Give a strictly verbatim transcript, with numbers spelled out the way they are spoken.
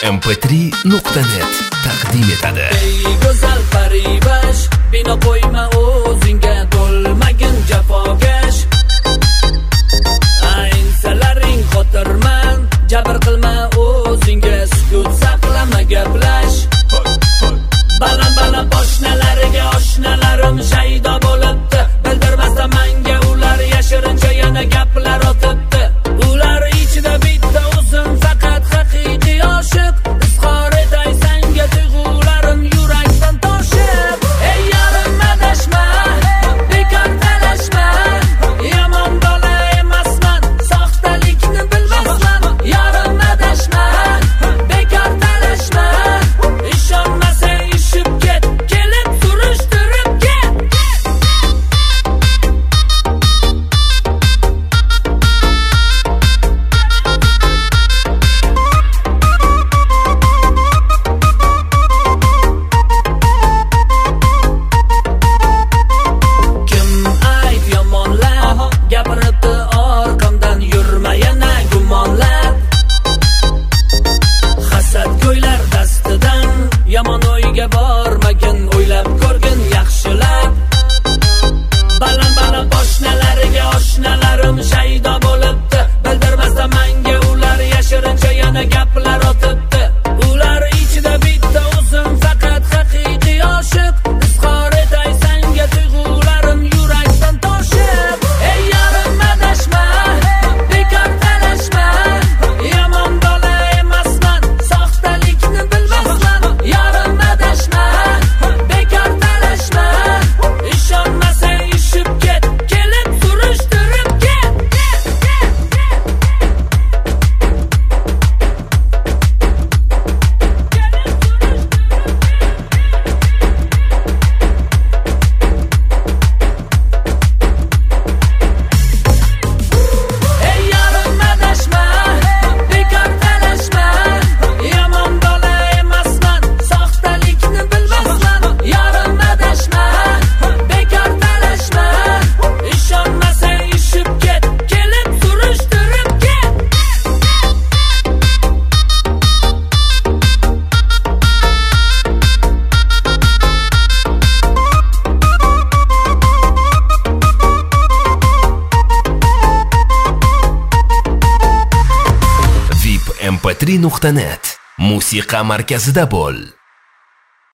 em p три nuqta net taqdim etadi. Ey go'zal parivash, bino qo'yma o'zingga, to'lmagin jafokash. Aynsalaring xotirman, jabr qilma o'zingga, sukut saqlama, gaplash. Baland baland poshnalariga oshnalarim shaydo bo'libdi, bildirmasdan menga ular yashirincha yana gaplar otibdi. Ular ichida bitta o'zim faqat haqiqiy oshiq, izhor etay senga tuyg'ularim yurakdan toshib. Ey yarim adashma, bekor talashma, yomon bola emasman, soxtalikni bilmasman. Yarim adashma, bekor talashma, ishonmasang ishib ket, kelib surishtirib ket. Kim ayt yomonlar, gapiribdi orqamdan, yurma yana gumonlab. Hasad ko'ylar dastidan, yomon o'yga bormagin, o'ylab ko'rgin yaxshilab. Baland baland poshnalariga oshnalarim shaydo bo'libdi, bildirmasdan menga ular yashirincha yana gaplar otibdi. Ular ichida bitta o'zim faqat haqiqiy oshiq, izhor etay senga tuyg'ularim yurakdan toshib. Ey yarim adashma, bekor talashma, yomon bola emasman, soxtalikni bilmasman. Yarim adashma, bekor talashma, ishonmasang ishib ket, kelib surishtirib ket. Ey yarim adashma, bekor talashma, yomon bola emasman, soxtalikni bilmasman. Yarim adashma, bekor talashma, ishonmasang ishib ket, kelib surishtirib ket. vip em p три nuqta net musiqa markazida bo'l.